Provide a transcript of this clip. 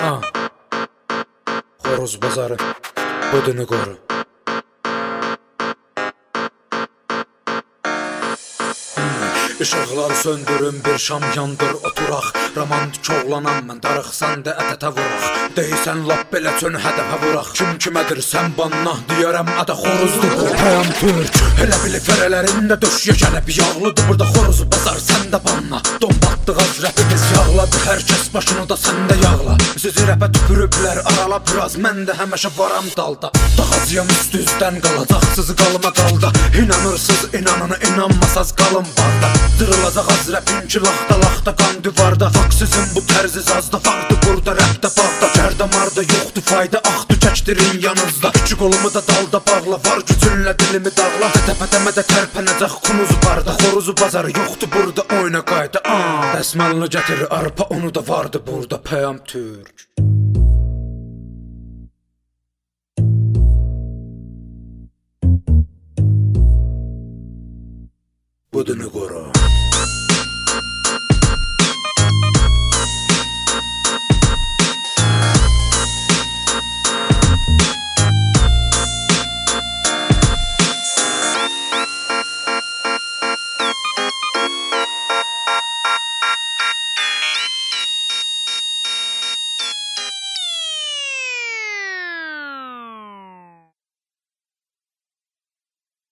Xoruz bazarı budunu qoru. Işıqlar söndürün, bir şam yandır, oturaq. Romantik oğlanam mən, darıq sən də ətətə vuraq. Deysən lap belə çön hədəfə vuraq. Kim kimədir sən banna, deyərəm ədə xoruzdur bu pəyam türk. Elə bili fərələrində döşüyə gəlib yağlıdır burada xoruzu bazar sən də banna. Dombatdıq az rəpimiz yağladı, hər kəs başını da sən də yağla. Sizi rəpə tüpürüblər, arala biraz, mən də həməşə varam dalda. Dağacıyam üstü üstdən qalacaqsız qalma qalda. İnanırsız inanını, inanmasaz qalın barda. Dırılacaq az rəpin ki laxta qan divarda. Faksizin bu tərzi zazda vardı burada rəpdə bağda. Gərdə marda yoxdur fayda, axdı çəkdirin yanınızda. İki qolumu da dalda bağla, var gücünlə dilimi dağla. Təpə-təmədə tərpənəcək kunuzu barda. Xoruzu bazarı yoxdur burada, oyna qayda. Dəsmalını gətir arpa, onu da vardı burada pəyam türk. Budunu qoru.